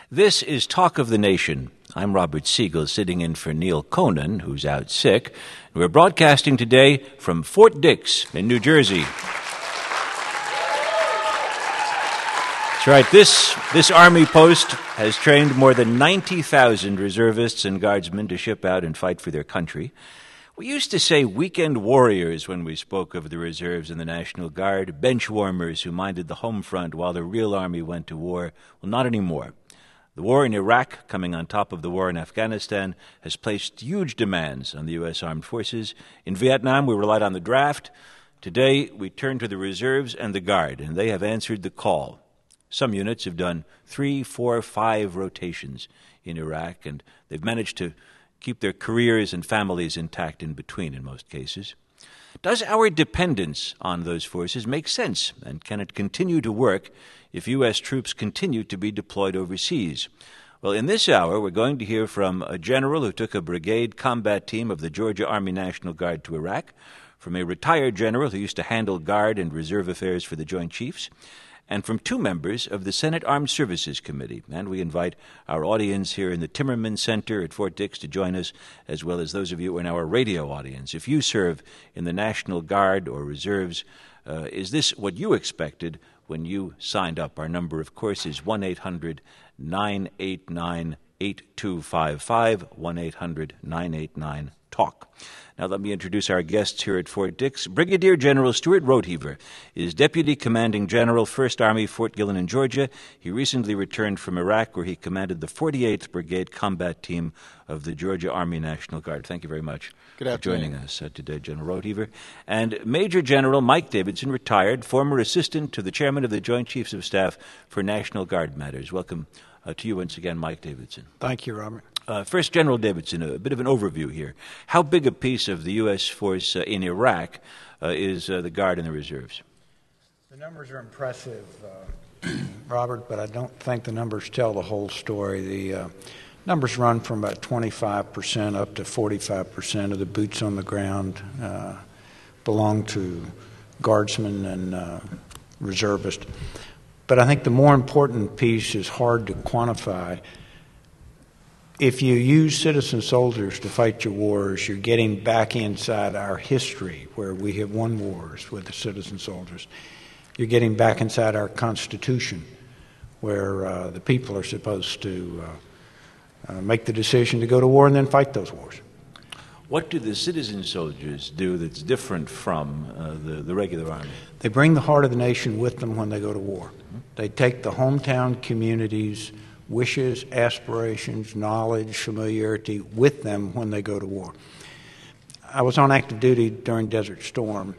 This is Talk of the Nation. I'm Robert Siegel, sitting in for Neil Conan, who's out sick. We're broadcasting today from Fort Dix in New Jersey. That's right. This Army post has trained more than 90,000 reservists and guardsmen to ship out and fight for their country. We used to say weekend warriors when we spoke of the reserves and the National Guard, bench warmers who minded the home front while the real Army went to war. Well, not anymore. The war in Iraq, coming on top of the war in Afghanistan, has placed huge demands on the U.S. Armed Forces. In Vietnam, we relied on the draft. Today, we turn to the reserves and the Guard, and they have answered the call. Some units have done 3, 4, 5 rotations in Iraq, and they've managed to keep their careers and families intact in between in most cases. Does our dependence on those forces make sense, and can it continue to work if U.S. troops continue to be deployed overseas? Well, in this hour, we're going to hear from a general who took a brigade combat team of the Georgia Army National Guard to Iraq, from a retired general who used to handle Guard and Reserve affairs for the Joint Chiefs, and from 2 members of the Senate Armed Services Committee. And we invite our audience here in the Timmerman Center at Fort Dix to join us, as well as those of you in our radio audience. If you serve in the National Guard or Reserves, is this what you expected when you signed up? Our number, of course, is 1-800-989-8255, 1-800-989-TALK. Now let me introduce our guests here at Fort Dix. Brigadier General Stuart Rotever is Deputy Commanding General, 1st Army, Fort Gillon in Georgia. He recently returned from Iraq, where he commanded the 48th Brigade Combat Team of the Georgia Army National Guard. Thank you very much for joining us today, General Rotever. And Major General Mike Davidson, retired, former Assistant to the Chairman of the Joint Chiefs of Staff for National Guard Matters. Welcome to you once again, Mike Davidson. Thank you, Robert. First, General Davidson, a bit of an overview here. How big a piece of the U.S. force in Iraq is the Guard and the Reserves? The numbers are impressive, Robert, but I don't think the numbers tell the whole story. The numbers run from about 25% up to 45% of the boots on the ground belong to Guardsmen and reservists. But I think the more important piece is hard to quantify. If you use citizen soldiers to fight your wars, you're getting back inside our history where we have won wars with the citizen soldiers. You're getting back inside our Constitution where the people are supposed to make the decision to go to war and then fight those wars. What do the citizen soldiers do that's different from the regular Army? They bring the heart of the nation with them when they go to war. They take the hometown communities' wishes, aspirations, knowledge, familiarity with them when they go to war. I was on active duty during Desert Storm.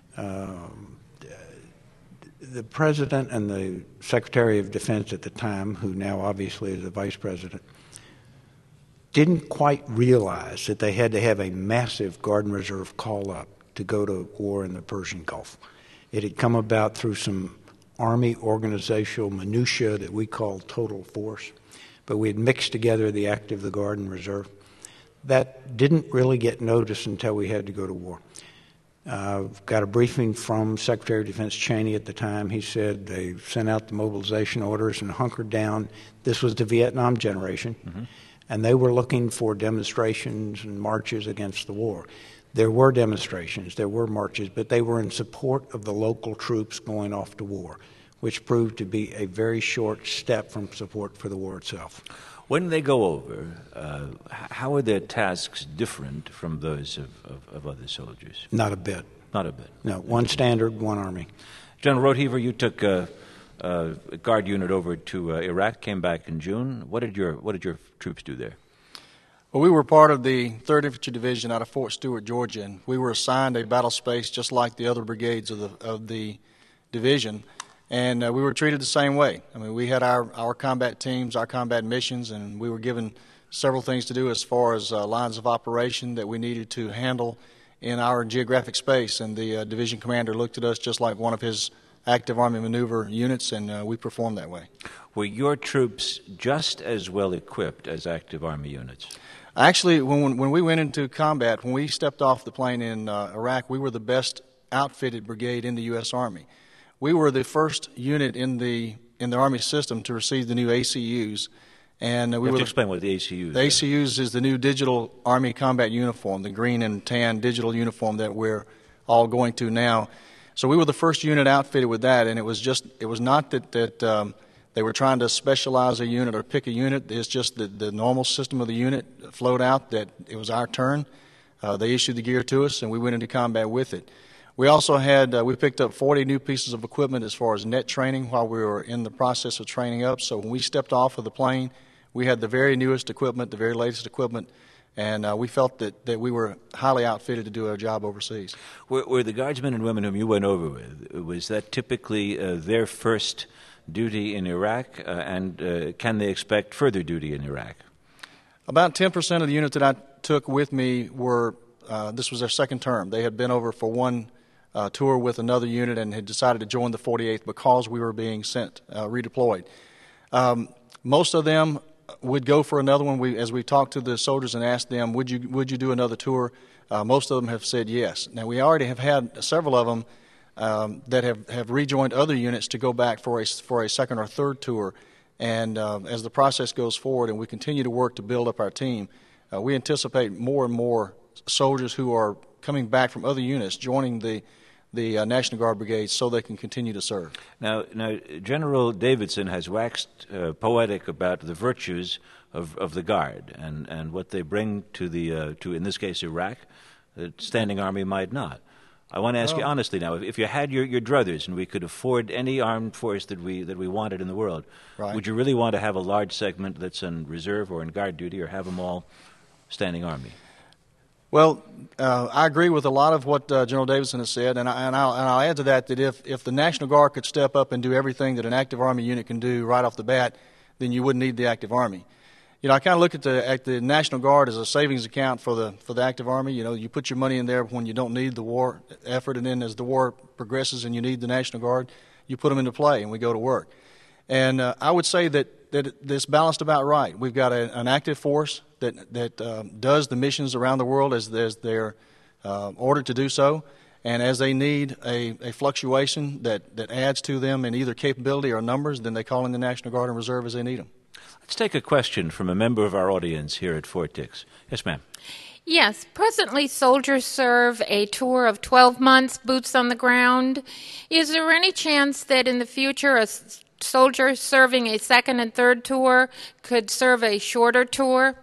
The President and the Secretary of Defense at the time, who now obviously is the Vice President, didn't quite realize that they had to have a massive Guard and Reserve call-up to go to war in the Persian Gulf. It had come about through some Army organizational minutia that we call total force, but we had mixed together the active, the Guard, and Reserve. That didn't really get noticed until we had to go to war. Got a briefing from Secretary of Defense Cheney at the time. He said they sent out the mobilization orders and hunkered down. This was the Vietnam generation, and they were looking for demonstrations and marches against the war. There were demonstrations, there were marches, but they were in support of the local troops going off to war, which proved to be a very short step from support for the war itself. When they go over, how are their tasks different from those of other soldiers? Not a bit. Not a bit. No, one standard, one Army. General Rotever, you took a Guard unit over to Iraq, came back in June. What did your troops do there? Well, we were part of the 3rd Infantry Division out of Fort Stewart, Georgia, and we were assigned a battle space just like the other brigades of the division, and we were treated the same way. I mean, we had our combat teams, our combat missions, and we were given several things to do as far as lines of operation that we needed to handle in our geographic space, and the division commander looked at us just like one of his active Army maneuver units, and we performed that way. Were your troops just as well equipped as active Army units? Actually, when we went into combat, when we stepped off the plane in Iraq, we were the best outfitted brigade in the U.S. Army. We were the first unit in the Army system to receive the new ACUs, And we have to explain what the ACUs are. The ACUs is the new digital Army combat uniform, the green and tan digital uniform that we're all going to now. So we were the first unit outfitted with that, and it was not that they were trying to specialize a unit or pick a unit. It's just the normal system of the unit flowed out that it was our turn. They issued the gear to us, and we went into combat with it. We also had, we picked up 40 new pieces of equipment as far as net training while we were in the process of training up. So when we stepped off of the plane, we had the very newest equipment, the very latest equipment, and we felt that we were highly outfitted to do our job overseas. Were the guardsmen and women whom you went over with, was that typically their first duty in Iraq, and can they expect further duty in Iraq? About 10% of the units that I took with me were, this was their second term. They had been over for one tour with another unit and had decided to join the 48th because we were being sent, redeployed. Most of them would go for another one. As we talked to the soldiers and asked them, would you do another tour? Most of them have said yes. Now, we already have had several of them that have rejoined other units to go back for a second or third tour. And as the process goes forward and we continue to work to build up our team, we anticipate more and more soldiers who are coming back from other units joining the National Guard brigades so they can continue to serve. Now General Davidson has waxed poetic about the virtues of the Guard and what they bring to in this case Iraq, the standing army might not. I want to ask you honestly now, if you had your druthers and we could afford any armed force that we wanted in the world, right, would you really want to have a large segment that's in reserve or in guard duty, or have them all standing army? Well, I agree with a lot of what General Davidson has said, and I'll add to that if the National Guard could step up and do everything that an active Army unit can do right off the bat, then you wouldn't need the active Army. You know, I kind of look at the National Guard as a savings account for the active Army. You know, you put your money in there when you don't need the war effort, and then as the war progresses and you need the National Guard, you put them into play and we go to work. And I would say that it's balanced about right. We've got an active force that does the missions around the world as they're ordered to do so, and as they need a fluctuation that adds to them in either capability or numbers, then they call in the National Guard and Reserve as they need them. Let's take a question from a member of our audience here at Fort Dix. Yes, ma'am. Yes, presently soldiers serve a tour of 12 months, boots on the ground. Is there any chance that in the future a soldier serving a second and third tour could serve a shorter tour?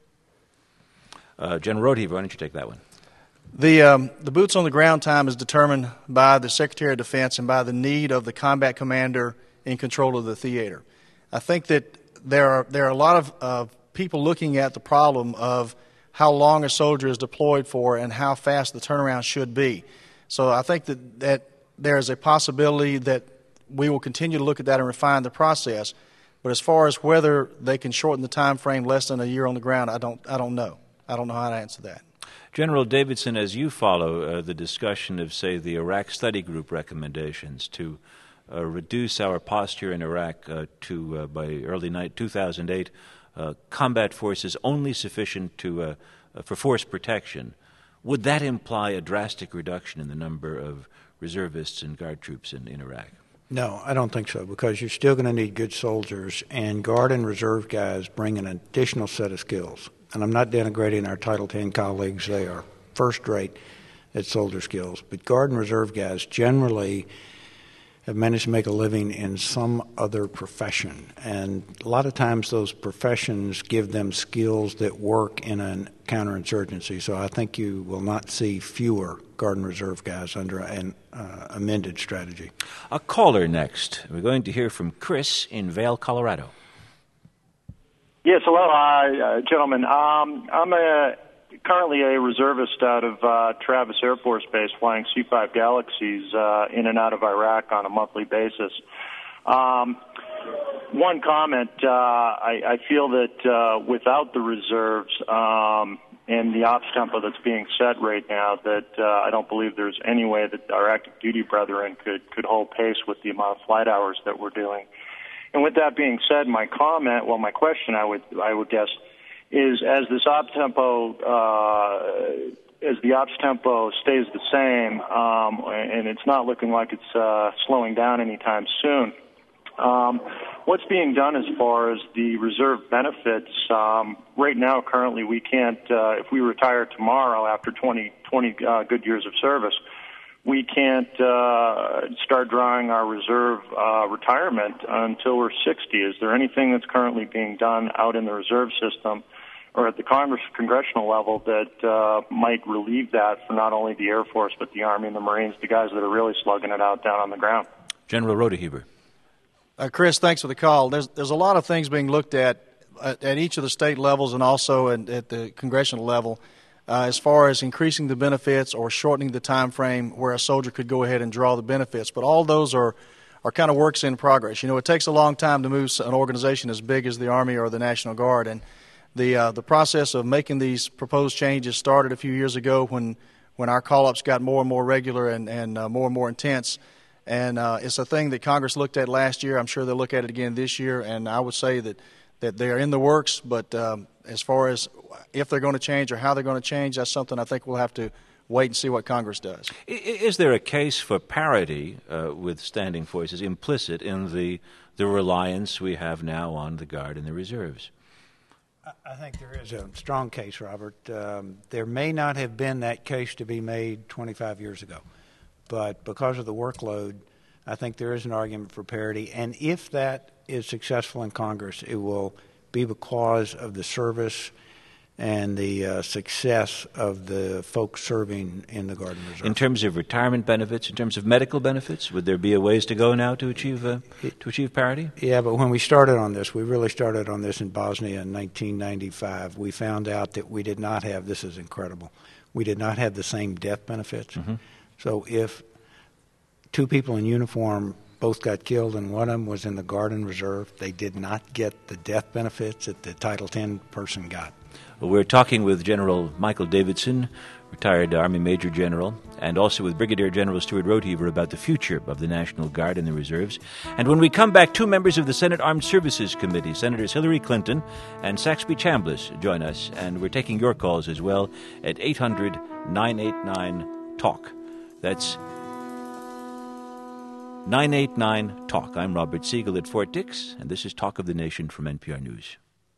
General Rothe, why don't you take that one? The boots on the ground time is determined by the Secretary of Defense and by the need of the combat commander in control of the theater. I think that there are a lot of people looking at the problem of how long a soldier is deployed for and how fast the turnaround should be. So I think that there is a possibility that we will continue to look at that and refine the process. But as far as whether they can shorten the time frame less than a year on the ground, I don't know. I don't know how to answer that. General Davidson, as you follow the discussion of, say, the Iraq Study Group recommendations to reduce our posture in Iraq to, by early 2008, combat forces only sufficient for force protection, would that imply a drastic reduction in the number of reservists and guard troops in Iraq? No, I don't think so, because you're still going to need good soldiers, and Guard and Reserve guys bring an additional set of skills. And I'm not denigrating our Title X colleagues. They are first-rate at soldier skills. But Guard and Reserve guys generally have managed to make a living in some other profession. And a lot of times those professions give them skills that work in a counterinsurgency. So I think you will not see fewer Guard and Reserve guys under an amended strategy. A caller next. We're going to hear from Chris in Vail, Colorado. Yes, hello, gentlemen. I'm currently a reservist out of Travis Air Force Base, flying C-5 Galaxies in and out of Iraq on a monthly basis. One comment, I feel that without the reserves and the ops tempo that's being set right now, that I don't believe there's any way that our active duty brethren could hold pace with the amount of flight hours that we're doing. And with that being said, my question, I would guess, is as this ops tempo, as the ops tempo stays the same, and it's not looking like it's slowing down anytime soon, What's being done as far as the reserve benefits, right now, currently, we can't, if we retire tomorrow after 20 good years of service, we can't start drawing our reserve retirement until we're 60. Is there anything that's currently being done out in the reserve system or at the congressional level that might relieve that for not only the Air Force but the Army and the Marines, the guys that are really slugging it out down on the ground? General Rodeheaver. Chris, thanks for the call. There's a lot of things being looked at each of the state levels and also at the congressional level as far as increasing the benefits or shortening the time frame where a soldier could go ahead and draw the benefits. But all those are kind of works in progress. You know, it takes a long time to move an organization as big as the Army or the National Guard, and the process of making these proposed changes started a few years ago when our call-ups got more and more regular and more intense. And it's a thing that Congress looked at last year. I'm sure they'll look at it again this year. And I would say that they are in the works. But as far as if they're going to change or how they're going to change, that's something I think we'll have to wait and see what Congress does. Is there a case for parity with standing forces implicit in the reliance we have now on the Guard and the reserves? I think there is a strong case, Robert. There may not have been that case to be made 25 years ago. But because of the workload, I think there is an argument for parity. And if that is successful in Congress, it will be because of the service and the success of the folks serving in the Guard and Reserve. In terms of retirement benefits, in terms of medical benefits, would there be a ways to go now to achieve parity? Yeah, but when we started on this, we really started on this in Bosnia in 1995. We found out that we did not have, this is incredible, we did not have the same death benefits. Mm-hmm. So if two people in uniform both got killed and one of them was in the Guard and Reserve, they did not get the death benefits that the Title X person got. Well, we're talking with General Michael Davidson, retired Army Major General, and also with Brigadier General Stuart Rodeheaver about the future of the National Guard and the Reserves. And when we come back, two members of the Senate Armed Services Committee, Senators Hillary Clinton and Saxby Chambliss, join us, and we're taking your calls as well at 800-989-TALK. That's 989-TALK. I'm Robert Siegel at Fort Dix, and this is Talk of the Nation from NPR News.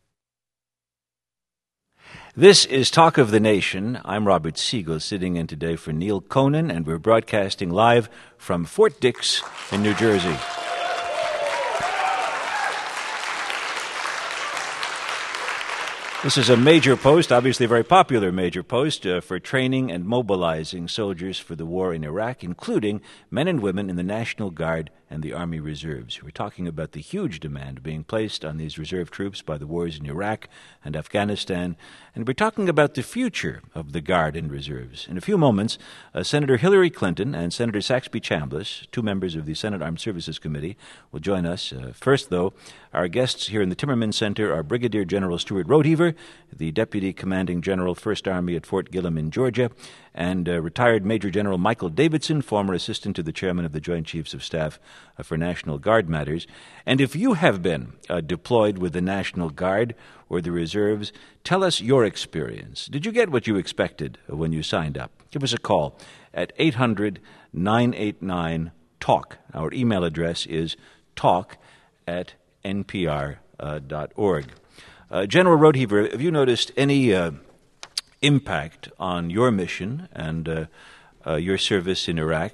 This is Talk of the Nation. I'm Robert Siegel, sitting in today for Neil Conan, and we're broadcasting live from Fort Dix in New Jersey. This is a major post, obviously a very popular major post, for training and mobilizing soldiers for the war in Iraq, including men and women in the National Guard and the Army Reserves. We're talking about the huge demand being placed on these reserve troops by the wars in Iraq and Afghanistan, and we're talking about the future of the Guard and Reserves. In a few moments, Senator Hillary Clinton and Senator Saxby Chambliss, two members of the Senate Armed Services Committee, will join us. First, though, our guests here in the Timmerman Center are Brigadier General Stuart Rodeheaver, the Deputy Commanding General, 1st Army at Fort Gillem in Georgia, and retired Major General Michael Davidson, former assistant to the chairman of the Joint Chiefs of Staff for National Guard matters. And if you have been deployed with the National Guard or the Reserves, tell us your experience. Did you get what you expected when you signed up? Give us a call at 800-989-TALK. Our email address is talk@npr.org. General Rodeheaver, have you noticed any impact on your mission and your service in Iraq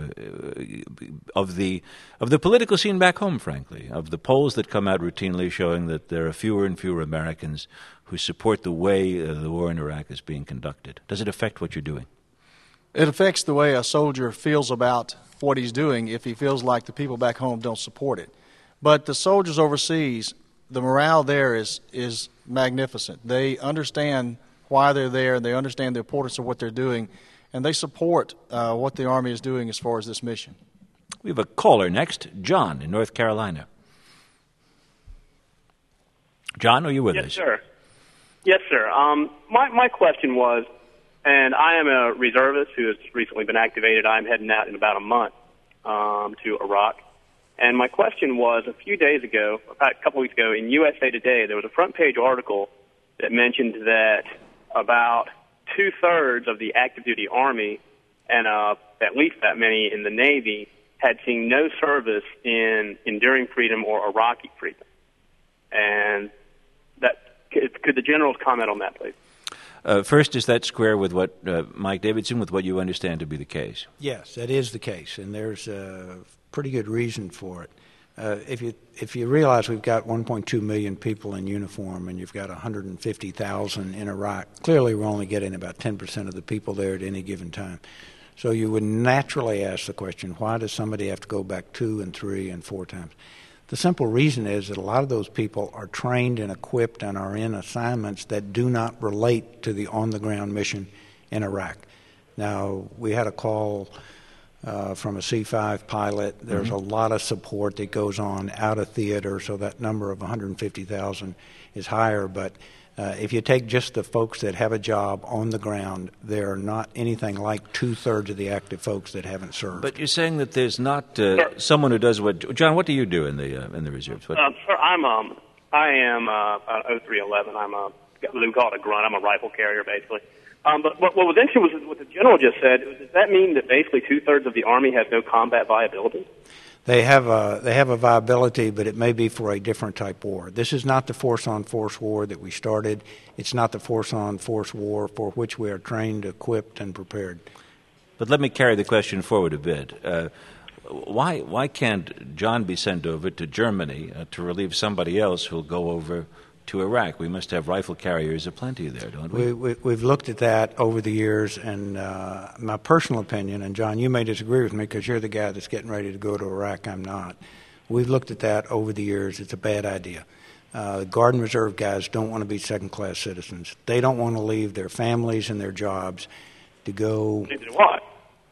of the political scene back home, frankly, of the polls that come out routinely showing that there are fewer and fewer Americans who support the way the war in Iraq is being conducted? Does it affect what you're doing? It affects the way a soldier feels about what he's doing if he feels like the people back home don't support it. But the soldiers overseas, the morale there is magnificent. They understand why they're there, and they understand the importance of what they're doing, and they support what the Army is doing as far as this mission. We have a caller next, John in North Carolina. John, are you with us? Yes, sir. Yes, sir. My question was, and I am a reservist who has recently been activated. I'm heading out in about a month to Iraq. And my question was, a few days ago, a couple weeks ago, in USA Today, there was a front-page article that mentioned that about two-thirds of the active-duty Army and at least that many in the Navy had seen no service in enduring freedom or Iraqi freedom. And could the generals comment on that, please? First, does that square with what, Mike Davidson, with what you understand to be the case? Yes, that is the case, and there's a pretty good reason for it. If you realize we've got 1.2 million people in uniform and you've got 150,000 in Iraq, clearly we're only getting about 10% of the people there at any given time. So you would naturally ask the question, why does somebody have to go back 2 and 3 and 4 times? The simple reason is that a lot of those people are trained and equipped and are in assignments that do not relate to the on-the-ground mission in Iraq. Now, we had a call from a C-5 pilot. There's a lot of support that goes on out of theater, so that number of 150,000 is higher. But if you take just the folks that have a job on the ground, they're not anything like 2/3 of the active folks that haven't served. But you're saying that there's not someone who does what... John, what do you do in the reserves? Sir, I am 0311. We call it a grunt. I'm a rifle carrier, basically. But what was interesting was what the general just said. Does that mean that basically 2/3 of the Army has no combat viability? They have a viability, but it may be for a different type war. This is not the force-on-force war that we started. It's not the force-on-force war for which we are trained, equipped, and prepared. But let me carry the question forward a bit. Why can't John be sent over to Germany to relieve somebody else who'll go over to Iraq? We must have rifle carriers aplenty there, don't we? We've looked at that over the years, and my personal opinion, and John, you may disagree with me because you're the guy that's getting ready to go to Iraq. I'm not. We've looked at that over the years. It's a bad idea. Guard and Reserve guys don't want to be second-class citizens. They don't want to leave their families and their jobs to go... Neither do I.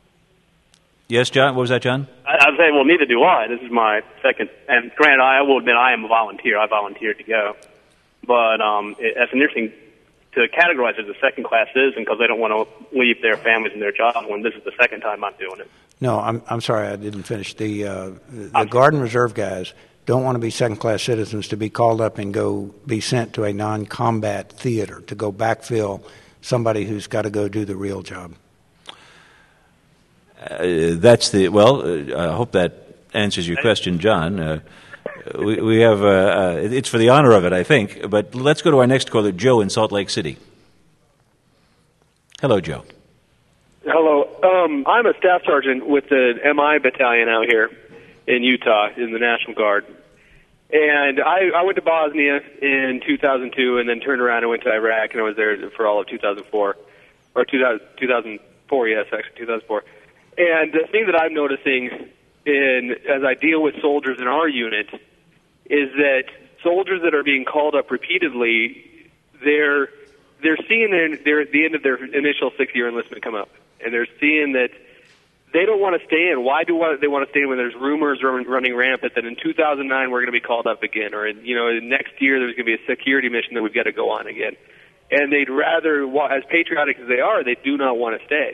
Yes, John? What was that, John? I was saying, well, neither do I. This is my second... And granted, I will admit I am a volunteer. I volunteered to go. But that's interesting to categorize as a second-class citizen because they don't want to leave their families and their jobs when this is the second time I'm doing it. No, I'm sorry, I didn't finish. The Guard and Reserve guys don't want to be second-class citizens to be called up and go be sent to a non-combat theater to go backfill somebody who's got to go do the real job. I hope that answers your question, John. We have it's for the honor of it, I think. But let's go to our next caller, Joe in Salt Lake City. Hello, Joe. Hello. I'm a staff sergeant with the MI battalion out here in Utah in the National Guard. And I went to Bosnia in 2002 and then turned around and went to Iraq, and I was there for all of 2004. Or 2004, yes, actually, 2004. And the thing that I'm noticing as I deal with soldiers in our unit is that soldiers that are being called up repeatedly, they're seeing the end of their initial 6-year enlistment come up, and they're seeing that they don't want to stay in. Why do they want to stay in when there's rumors running rampant that in 2009 we're going to be called up again, or next year there's going to be a security mission that we've got to go on again? And they'd rather, as patriotic as they are, they do not want to stay.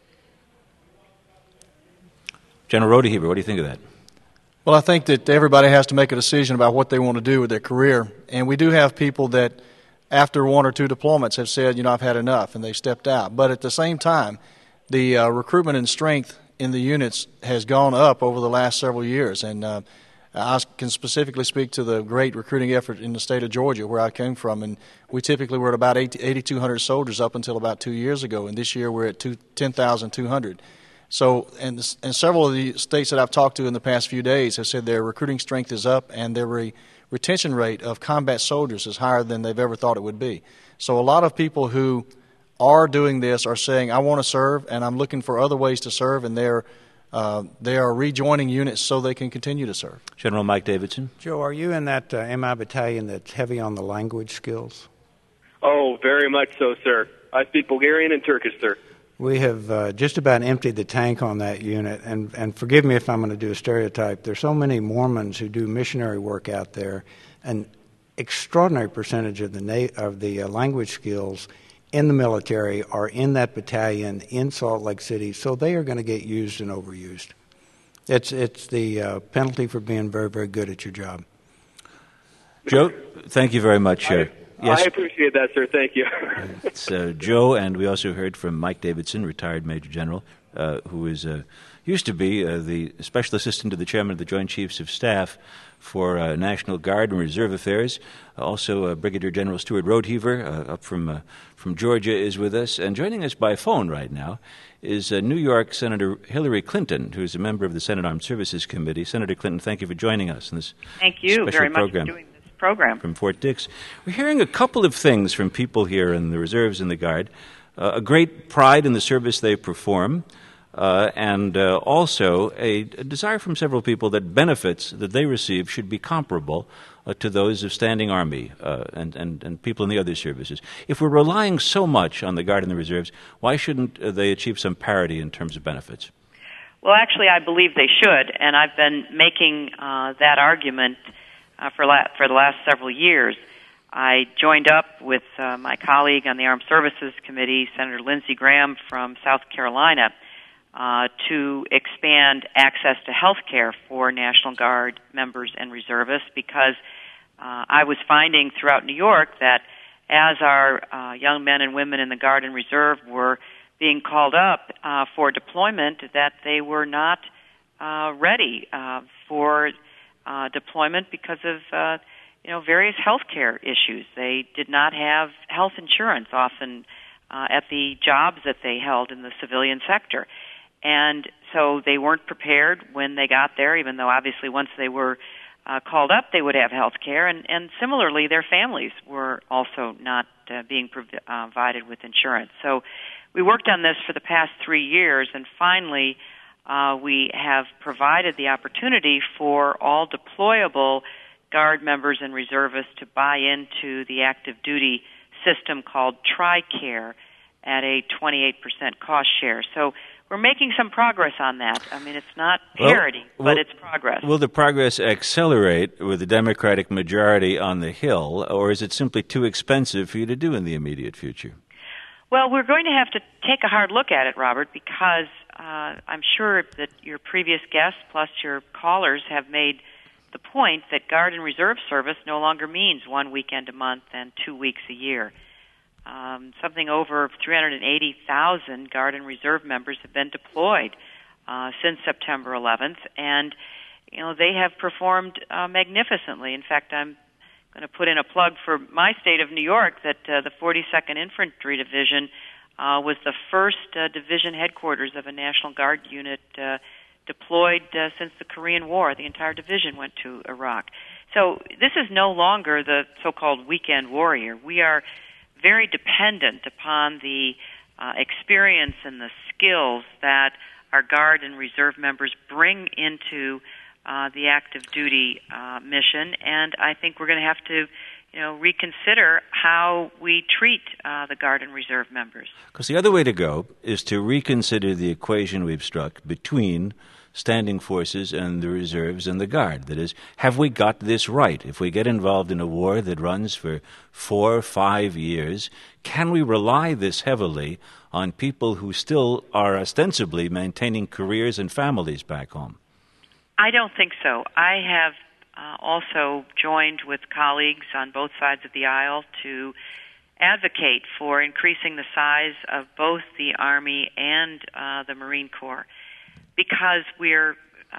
General Rodeheber, what do you think of that? Well, I think that everybody has to make a decision about what they want to do with their career. And we do have people that, after 1 or 2 deployments, have said, I've had enough, and they've stepped out. But at the same time, the recruitment and strength in the units has gone up over the last several years. And I can specifically speak to the great recruiting effort in the state of Georgia, where I came from. And we typically were at about 8,200 soldiers up until about 2 years ago. And this year we're at 10,200. So, and several of the states that I've talked to in the past few days have said their recruiting strength is up and their retention rate of combat soldiers is higher than they've ever thought it would be. So a lot of people who are doing this are saying, I want to serve and I'm looking for other ways to serve, and they are rejoining units so they can continue to serve. General Mike Davidson. Joe, are you in that MI battalion that's heavy on the language skills? Oh, very much so, sir. I speak Bulgarian and Turkish, sir. We have just about emptied the tank on that unit, and forgive me if I'm going to do a stereotype. There's so many Mormons who do missionary work out there. An extraordinary percentage of the language skills in the military are in that battalion in Salt Lake City, so they are going to get used and overused. It's the penalty for being very, very good at your job. Joe, thank you very much. Yes. I appreciate that, sir. Thank you. It's Joe, and we also heard from Mike Davidson, retired Major General, who is used to be the Special Assistant to the Chairman of the Joint Chiefs of Staff for National Guard and Reserve Affairs. Also, Brigadier General Stuart Rodeheaver, up from Georgia, is with us. And joining us by phone right now is New York Senator Hillary Clinton, who is a member of the Senate Armed Services Committee. Senator Clinton, thank you for joining us in this Thank you special very much program for doing this program. from Fort Dix. We're hearing a couple of things from people here in the Reserves and the Guard. A great pride in the service they perform, and also a desire from several people that benefits that they receive should be comparable to those of standing Army and people in the other services. If we're relying so much on the Guard and the Reserves, why shouldn't they achieve some parity in terms of benefits? Well, actually, I believe they should, and I've been making that argument for the last several years. I joined up with my colleague on the Armed Services Committee, Senator Lindsey Graham from South Carolina, to expand access to health care for National Guard members and reservists, because I was finding throughout New York that as our young men and women in the Guard and Reserve were being called up for deployment, that they were not ready for deployment because of various health care issues. They did not have health insurance often at the jobs that they held in the civilian sector. And so they weren't prepared when they got there, even though obviously once they were called up, they would have health care. And similarly, their families were also not being provided with insurance. So we worked on this for the past 3 years, and finally we have provided the opportunity for all deployable Guard members and reservists to buy into the active duty system called TRICARE at a 28% cost share. So we're making some progress on that. I mean, it's not parity, but it's progress. Will the progress accelerate with the Democratic majority on the Hill, or is it simply too expensive for you to do in the immediate future? Well, we're going to have to take a hard look at it, Robert, because I'm sure that your previous guests plus your callers have made the point that Guard and Reserve service no longer means 1 weekend a month and 2 weeks a year. Something over 380,000 Guard and Reserve members have been deployed since September 11th, and they have performed magnificently. In fact, I'm going to put in a plug for my state of New York that the 42nd Infantry Division was the first division headquarters of a National Guard unit deployed since the Korean War. The entire division went to Iraq. So this is no longer the so-called weekend warrior. We are very dependent upon the experience and the skills that our Guard and Reserve members bring into the active duty mission, and I think we're going to have to reconsider how we treat the Guard and Reserve members. Because the other way to go is to reconsider the equation we've struck between standing forces and the reserves and the Guard. That is, have we got this right? If we get involved in a war that runs for 4 or 5 years, can we rely this heavily on people who still are ostensibly maintaining careers and families back home? I don't think so. I have also joined with colleagues on both sides of the aisle to advocate for increasing the size of both the Army and the Marine Corps, because we're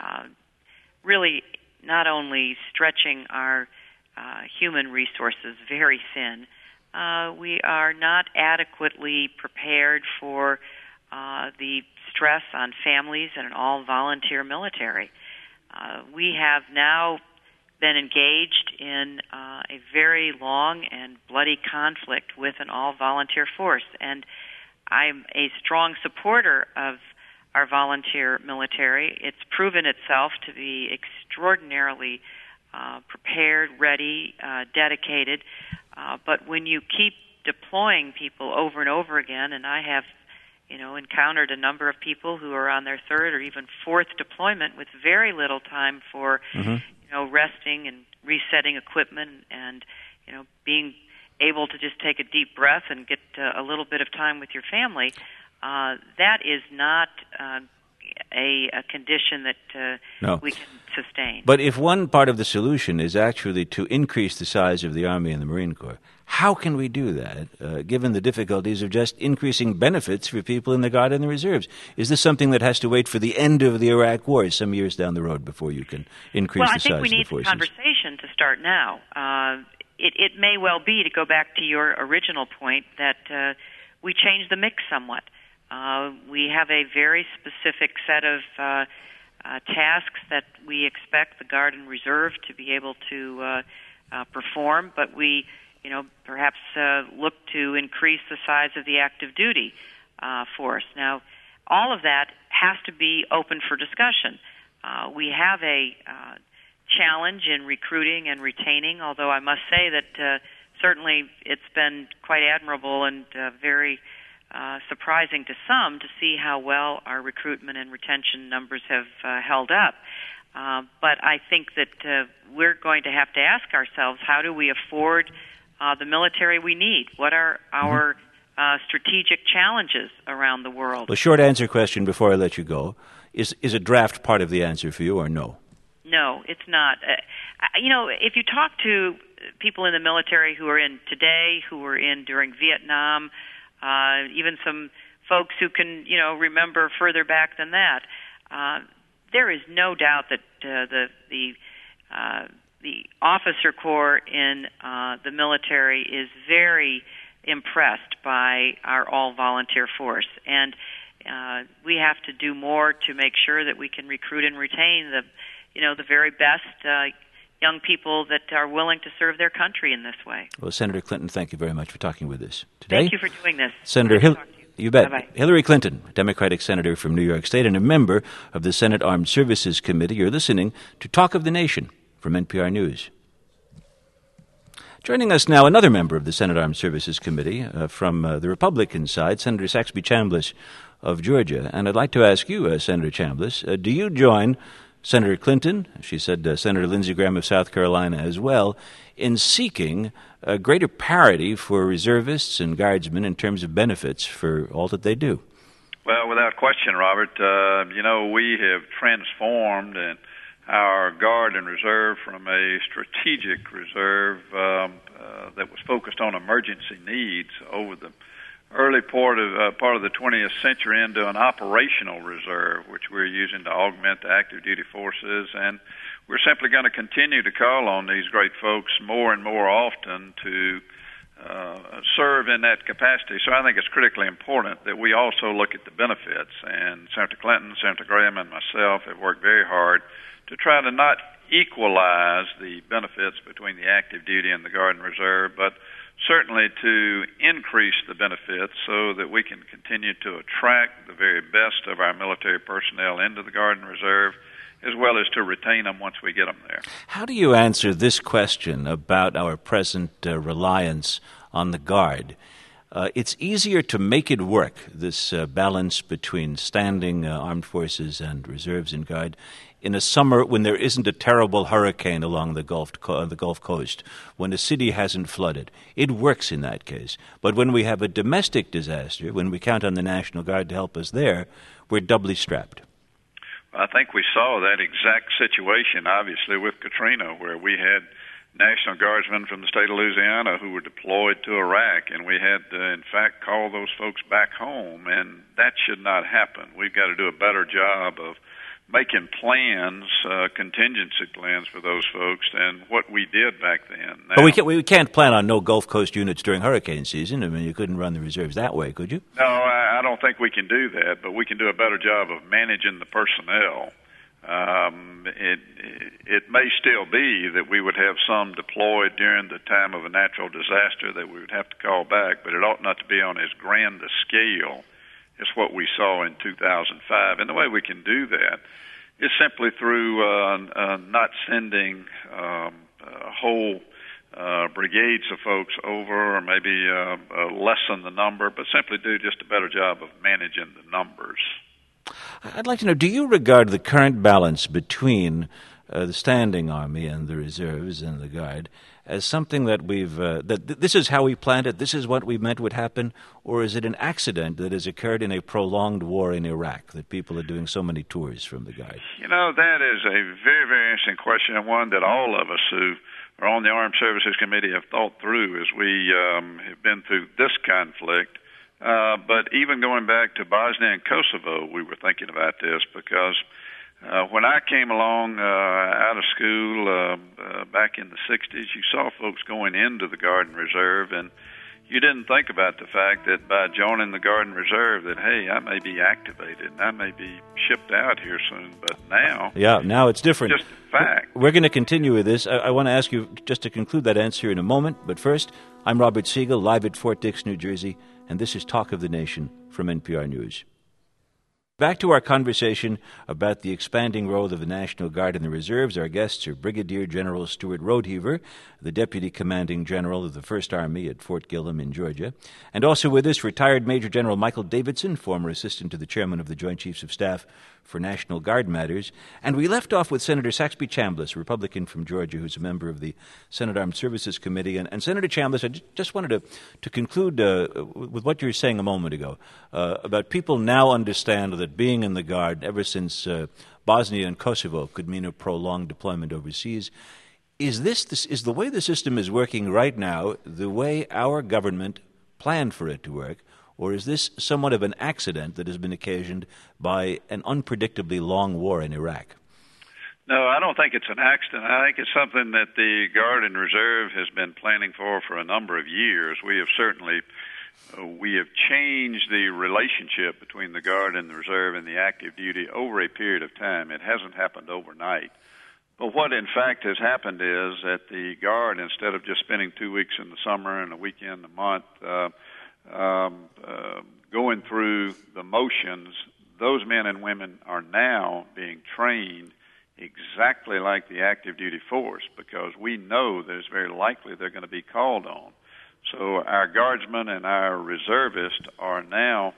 really not only stretching our human resources very thin, we are not adequately prepared for the stress on families and an all-volunteer military. We have now been engaged in a very long and bloody conflict with an all-volunteer force, and I'm a strong supporter of our volunteer military. It's proven itself to be extraordinarily prepared, ready, dedicated, but when you keep deploying people over and over again, and I have encountered a number of people who are on their third or even fourth deployment with very little time for, resting and resetting equipment and, being able to just take a deep breath and get a little bit of time with your family. That is not a condition that No. we can sustain. But if one part of the solution is actually to increase the size of the Army and the Marine Corps, how can we do that, given the difficulties of just increasing benefits for people in the Guard and the Reserves? Is this something that has to wait for the end of the Iraq War, some years down the road, before you can increase the size of the forces? Well, I think we need the conversation to start now. It may well be, to go back to your original point, that we change the mix somewhat. We have a very specific set of tasks that we expect the Guard and Reserve to be able to perform, but we perhaps look to increase the size of the active duty force. Now, all of that has to be open for discussion. We have a challenge in recruiting and retaining, although I must say that certainly it's been quite admirable and very surprising to some to see how well our recruitment and retention numbers have held up. But I think that we're going to have to ask ourselves, how do we afford the military we need? What are our strategic challenges around the world? A short answer question before I let you go. Is a draft part of the answer for you, or no? No, it's not. If you talk to people in the military who are in today, who were in during Vietnam, even some folks who can, remember further back than that, there is no doubt that the officer corps in the military is very impressed by our all-volunteer force, and we have to do more to make sure that we can recruit and retain the very best young people that are willing to serve their country in this way. Well, Senator Clinton, thank you very much for talking with us today. Thank you for doing this. Senator you bet. Bye-bye. Hillary Clinton, Democratic Senator from New York State and a member of the Senate Armed Services Committee. You're listening to Talk of the Nation from NPR News. Joining us now, another member of the Senate Armed Services Committee from the Republican side, Senator Saxby Chambliss of Georgia. And I'd like to ask you, Senator Chambliss, do you join Senator Clinton, she said Senator Lindsey Graham of South Carolina as well, in seeking a greater parity for reservists and guardsmen in terms of benefits for all that they do? Well, without question, Robert, we have transformed our Guard and Reserve from a strategic reserve that was focused on emergency needs over the early part of the 20th century into an operational reserve, which we're using to augment the active duty forces, and we're simply going to continue to call on these great folks more and more often to serve in that capacity. So I think it's critically important that we also look at the benefits, and Senator Clinton, Senator Graham, and myself have worked very hard to try to not equalize the benefits between the active duty and the Guard and Reserve, but certainly to increase the benefits so that we can continue to attract the very best of our military personnel into the Guard and Reserve, as well as to retain them once we get them there. How do you answer this question about our present reliance on the Guard? It's easier to make it work, this balance between standing armed forces and reserves and Guard, in a summer when there isn't a terrible hurricane along the Gulf Coast, when the city hasn't flooded. It works in that case. But when we have a domestic disaster, when we count on the National Guard to help us there, we're doubly strapped. I think we saw that exact situation, obviously, with Katrina, where we had National Guardsmen from the state of Louisiana who were deployed to Iraq, and we had to, in fact, call those folks back home, and that should not happen. We've got to do a better job of making plans, contingency plans for those folks than what we did back then. Now, but we can't plan on no Gulf Coast units during hurricane season. I mean, you couldn't run the reserves that way, could you? No, I don't think we can do that, but we can do a better job of managing the personnel. It may still be that we would have some deployed during the time of a natural disaster that we would have to call back, but it ought not to be on as grand a scale as what we saw in 2005. And the way we can do that is simply through not sending whole brigades of folks over, or maybe lessen the number, but simply do just a better job of managing the numbers. I'd like to know, do you regard the current balance between the standing Army and the reserves and the Guard as something that this is how we planned it, this is what we meant would happen, or is it an accident that has occurred in a prolonged war in Iraq that people are doing so many tours from the Guard? That is a very, very interesting question, and one that all of us who are on the Armed Services Committee have thought through as we have been through this conflict. But even going back to Bosnia and Kosovo, we were thinking about this because when I came along out of school back in the 60s, you saw folks going into the Guard and Reserve, and you didn't think about the fact that by joining the Guard and Reserve that, hey, I may be activated, and I may be shipped out here soon, but now... Yeah, now it's different. Just a fact. We're going to continue with this. I want to ask you just to conclude that answer in a moment, but first, I'm Robert Siegel, live at Fort Dix, New Jersey, and this is Talk of the Nation from NPR News. Back to our conversation about the expanding role of the National Guard and the Reserves. Our guests are Brigadier General Stuart Rodeheaver, the Deputy Commanding General of the First Army at Fort Gillem in Georgia, and also with us, retired Major General Michael Davidson, former Assistant to the Chairman of the Joint Chiefs of Staff for National Guard Matters. And we left off with Senator Saxby Chambliss, a Republican from Georgia who's a member of the Senate Armed Services Committee. And Senator Chambliss, I just wanted to conclude with what you were saying a moment ago about people now understand that being in the Guard ever since Bosnia and Kosovo could mean a prolonged deployment overseas. Is the way the system is working right now the way our government planned for it to work? Or is this somewhat of an accident that has been occasioned by an unpredictably long war in Iraq? No, I don't think it's an accident. I think it's something that the Guard and Reserve has been planning for a number of years. We have changed the relationship between the Guard and the Reserve and the active duty over a period of time. It hasn't happened overnight. But what, in fact, has happened is that the Guard, instead of just spending 2 weeks in the summer and a weekend a month, going through the motions, those men and women are now being trained exactly like the active duty force because we know that it's very likely they're going to be called on. So our guardsmen and our reservists are now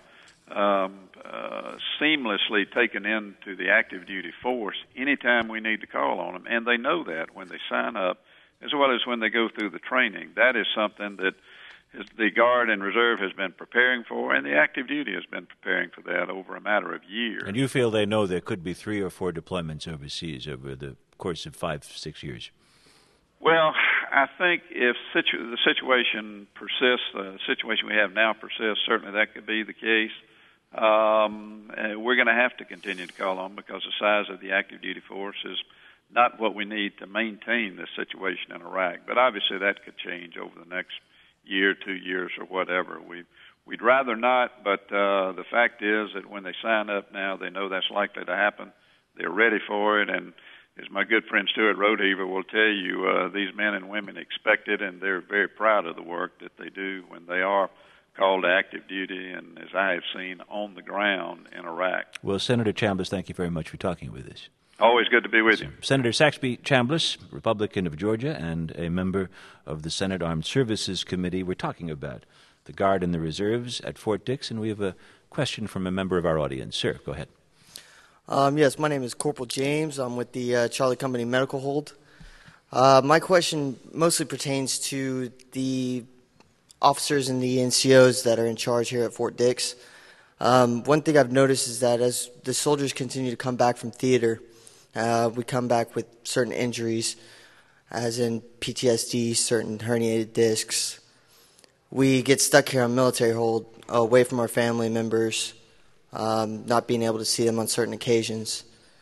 seamlessly taken into the active duty force anytime we need to call on them, and they know that when they sign up as well as when they go through the training. That is something that the Guard and Reserve has been preparing for, and the active duty has been preparing for that over a matter of years. And you feel they know there could be 3 or 4 deployments overseas over the course of 5-6 years? Well, I think if the situation persists, the situation we have now persists, certainly that could be the case. We're going to have to continue to call on because the size of the active duty force is not what we need to maintain this situation in Iraq. But obviously that could change over the next year, 2 years, or whatever. We'd rather not, but the fact is that when they sign up now, they know that's likely to happen. They're ready for it, and as my good friend Stuart Rodeheaver will tell you, these men and women expect it, and they're very proud of the work that they do when they are called to active duty, and as I have seen, on the ground in Iraq. Well, Senator Chambliss, thank you very much for talking with us. Always good to be with you. Senator Saxby Chambliss, Republican of Georgia and a member of the Senate Armed Services Committee. We're talking about the Guard and the Reserves at Fort Dix, and we have a question from a member of our audience. Sir, go ahead. Yes, my name is Corporal James. I'm with the Charlie Company Medical Hold. My question mostly pertains to the officers and the NCOs that are in charge here at Fort Dix. One thing I've noticed is that as the soldiers continue to come back from theater, we come back with certain injuries, as in PTSD, certain herniated discs. We get stuck here on military hold, away from our family members, not being able to see them on certain occasions.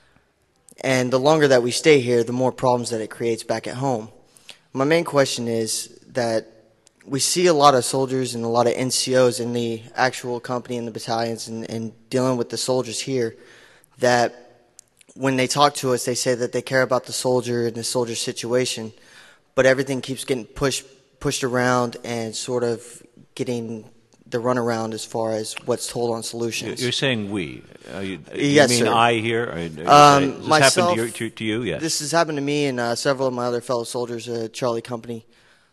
And the longer that we stay here, the more problems that it creates back at home. My main question is that we see a lot of soldiers and a lot of NCOs in the actual company and the battalions and dealing with the soldiers here that when they talk to us, they say that they care about the soldier and the soldier's situation, but everything keeps getting pushed around and sort of getting the runaround as far as what's told on solutions. You're saying we. Yes, you mean sir. I here? Myself, this happened to you? Yes. This has happened to me and several of my other fellow soldiers at Charlie Company.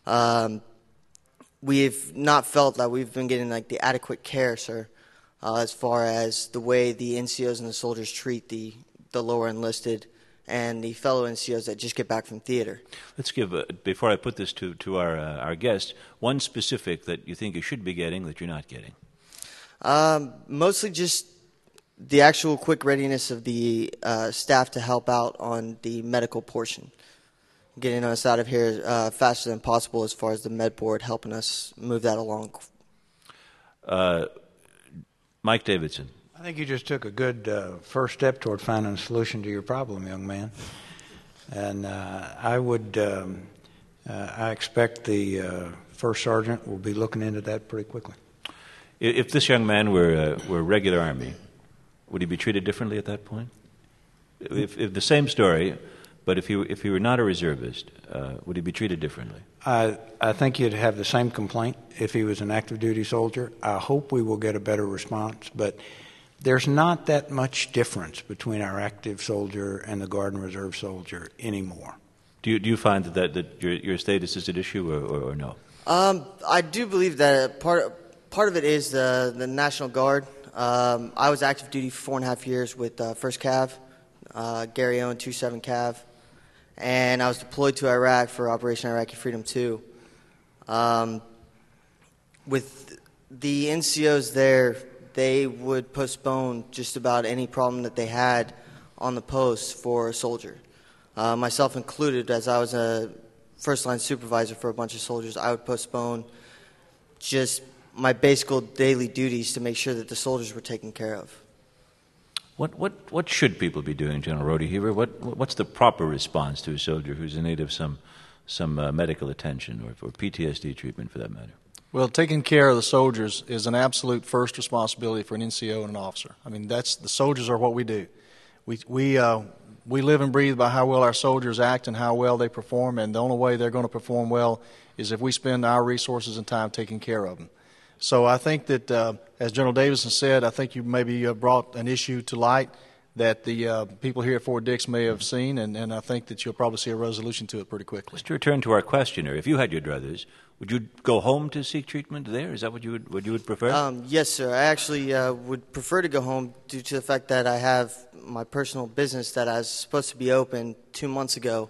We've not felt that we've been getting like the adequate care, sir, as far as the way the NCOs and the soldiers treat the lower enlisted and the fellow NCOs that just get back from theater. Let's give, before I put this to our guest, one specific that you think you should be getting that you're not getting. Mostly just the actual quick readiness of the staff to help out on the medical portion. Getting us out of here faster than possible as far as the med board helping us move that along. Mike Davidson. I think you just took a good first step toward finding a solution to your problem, young man. And I expect the first sergeant will be looking into that pretty quickly. If this young man were regular Army, would he be treated differently at that point? If the same story, but if he were not a reservist, would he be treated differently? I think you'd have the same complaint if he was an active duty soldier. I hope we will get a better response, but there's not that much difference between our active soldier and the Guard and Reserve soldier anymore. Do you find that your status is at issue or no? I do believe that part of it is the National Guard. I was active duty for 4.5 years with 1st Cav, Gary Owen 27 Cav, and I was deployed to Iraq for Operation Iraqi Freedom 2. With the NCOs there, they would postpone just about any problem that they had on the post for a soldier. Myself included, as I was a first-line supervisor for a bunch of soldiers, I would postpone just my basic daily duties to make sure that the soldiers were taken care of. What should people be doing, General Rodeheaver? What's the proper response to a soldier who's in need of some medical attention or PTSD treatment, for that matter? Well, taking care of the soldiers is an absolute first responsibility for an NCO and an officer. I mean, the soldiers are what we do. We live and breathe by how well our soldiers act and how well they perform, and the only way they're going to perform well is if we spend our resources and time taking care of them. So I think that, as General Davidson said, I think you maybe brought an issue to light that the people here at Fort Dix may have seen, and I think that you'll probably see a resolution to it pretty quickly. Just to return to our questioner, if you had your druthers, would you go home to seek treatment there? Is that what you would prefer? Yes, sir. I actually would prefer to go home due to the fact that I have my personal business that I was supposed to be open 2 months ago.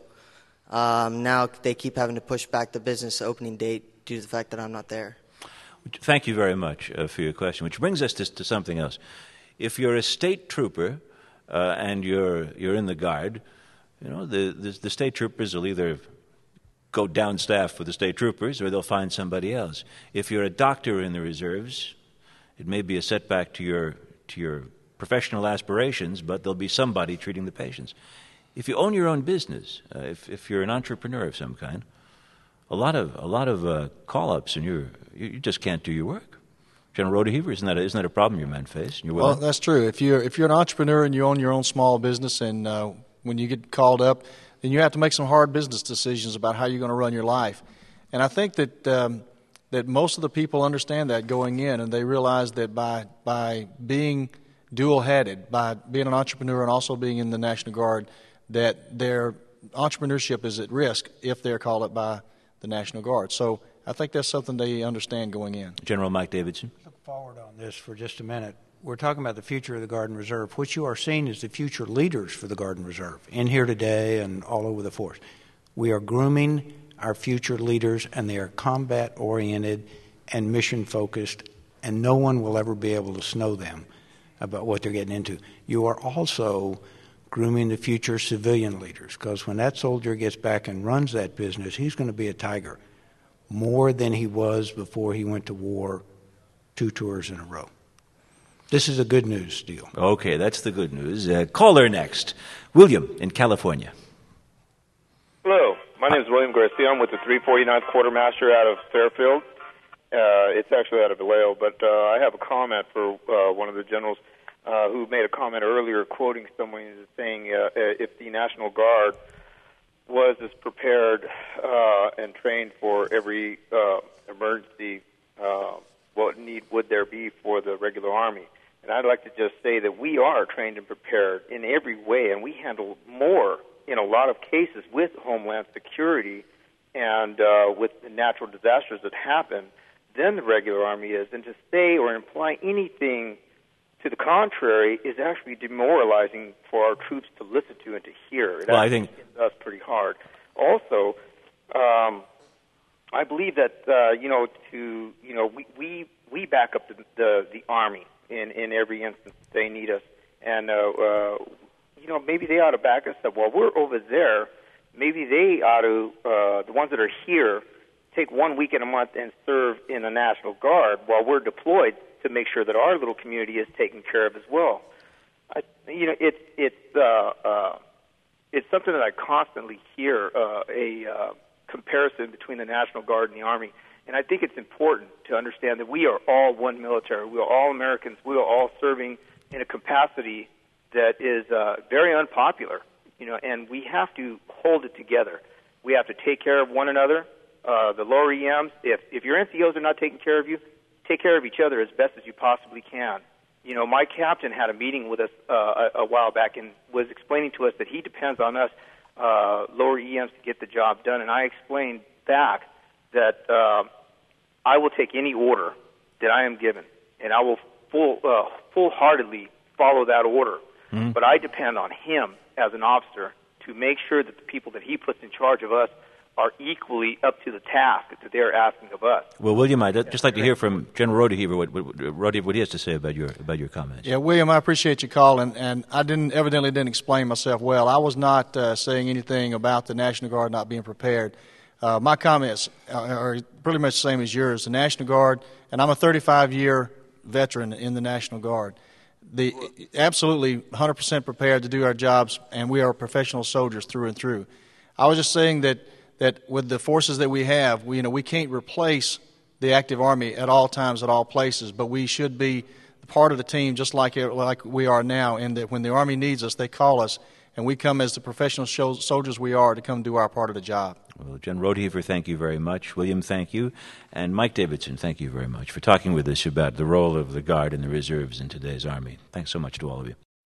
Now they keep having to push back the business opening date due to the fact that I'm not there. Thank you very much for your question, which brings us to something else. If you're a state trooper and you're in the Guard, you know, the state troopers will either go down staff with the state troopers or they'll find somebody else. If you're a doctor in the reserves, it may be a setback to your professional aspirations, but there'll be somebody treating the patients. If you own your own business, if you're an entrepreneur of some kind, a lot of call-ups and you just can't do your work. General Rodeheaver, isn't that a problem your men face? Well, that's true. If you're an entrepreneur and you own your own small business, and when you get called up, then you have to make some hard business decisions about how you're going to run your life. And I think that that most of the people understand that going in, and they realize that by being dual-headed, by being an entrepreneur and also being in the National Guard, that their entrepreneurship is at risk if they're called up by the National Guard. So I think that's something they understand going in. General Mike Davidson. Look forward on this for just a minute. We're talking about the future of the Guard and Reserve, which you are seeing as the future leaders for the Guard and Reserve in here today and all over the force. We are grooming our future leaders, and they are combat-oriented and mission-focused, and no one will ever be able to snow them about what they're getting into. You are also grooming the future civilian leaders, because when that soldier gets back and runs that business, he's going to be a tiger, more than he was before he went to war 2 tours in a row. This is a good news deal. Okay, that's the good news. Caller next. William in California. Hello, my name is William Garcia. I'm with the 349th Quartermaster out of Fairfield. It's actually out of Vallejo, but I have a comment for one of the generals who made a comment earlier quoting someone saying if the National Guard was as prepared and trained for every emergency, what need would there be for the regular Army? And I'd like to just say that we are trained and prepared in every way, and we handle more in a lot of cases with Homeland Security and with the natural disasters that happen than the regular Army is. And to say or imply anything to the contrary, is actually demoralizing for our troops to listen to and to hear. Well, I think hits us pretty hard. Also, I believe that we back up the Army in every instance they need us, and maybe they ought to back us up. While we're over there, maybe they ought to the ones that are here take 1 weekend a month and serve in the National Guard while we're deployed to make sure that our little community is taken care of as well. It's something that I constantly hear a comparison between the National Guard and the Army, and I think it's important to understand that we are all one military. We are all Americans. We are all serving in a capacity that is very unpopular, and we have to hold it together. We have to take care of one another. The lower EMs, if your NCOs are not taking care of you, take care of each other as best as you possibly can. My captain had a meeting with us a while back and was explaining to us that he depends on us lower EMs to get the job done, and I explained back that I will take any order that I am given, and I will full-heartedly follow that order. Mm-hmm. But I depend on him as an officer to make sure that the people that he puts in charge of us are equally up to the task that they're asking of us. Well, William, I'd just like to hear from General Rodeheaver what he has to say about your comments. Yeah, William, I appreciate your call, and I evidently didn't explain myself well. I was not saying anything about the National Guard not being prepared. My comments are pretty much the same as yours. The National Guard, and I'm a 35-year veteran in the National Guard. Absolutely 100% prepared to do our jobs, and we are professional soldiers through and through. I was just saying that with the forces that we have, we can't replace the active Army at all times, at all places, but we should be part of the team just like we are now, and that when the Army needs us, they call us, and we come as the professional soldiers we are to come do our part of the job. Well, General Rodeheaver, thank you very much. William, thank you. And Mike Davidson, thank you very much for talking with us about the role of the Guard and the Reserves in today's Army. Thanks so much to all of you.